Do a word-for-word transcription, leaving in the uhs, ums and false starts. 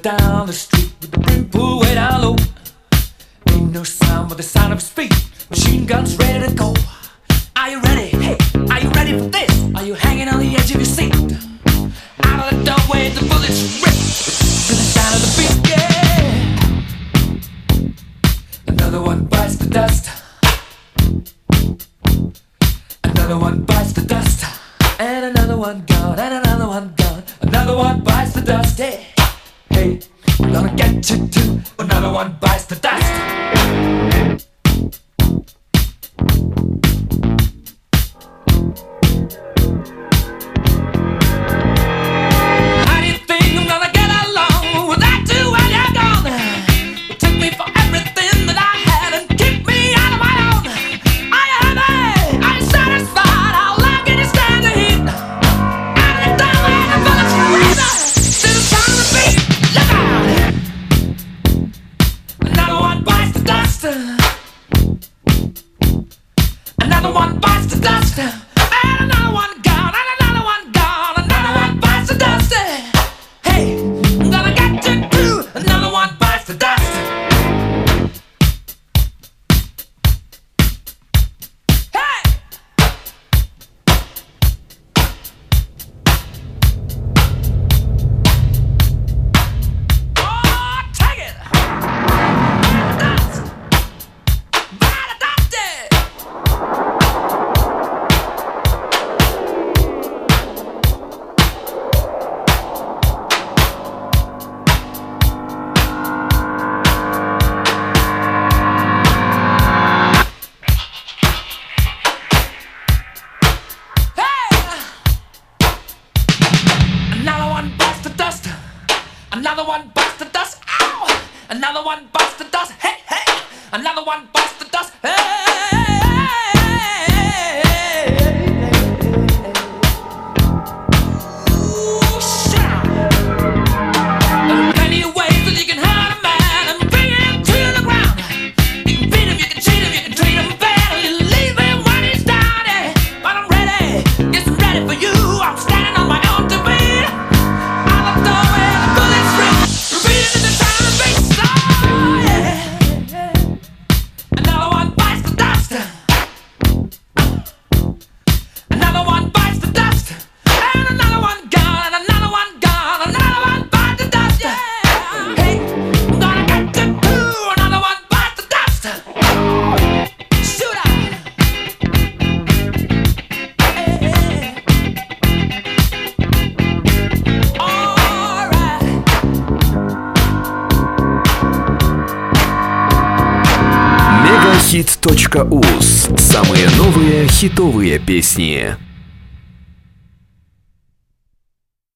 down the street with the brim pulled way down low. Ain't no sound but the sound of speed. Machine guns ready to go. Are you ready? Hey, are you ready for this? Are you hanging on the edge of your seat? Out of the doorway, the bullets rip to the sound of the beat. Yeah. Another one bites the dust. Another one bites the dust. And another one gone. And another one gone. Another one bites the dust. Hey, hey, I'm gonna get you too. Another one bites the dust. Another one bites the dust, and another one gone, and another one gone, another one bites the dust. Hey, I'm gonna get you too. Another one bites the dust. Hey, oh, take it. Dust. Bite the dust. Another one bites the dust. Ow! Another one bites the dust. Hey, hey! Another one bites the dust. Hey! Ooh, shit! There are plenty of ways that you can hurt a man and bring him to the ground. You can beat him, you can cheat him, you can treat him bad, you leave him when he's down. Yeah. But I'm ready, yes, I'm ready for you. I'm standing on my own two feet. Мегахит точка уз. Самые новые хитовые песни.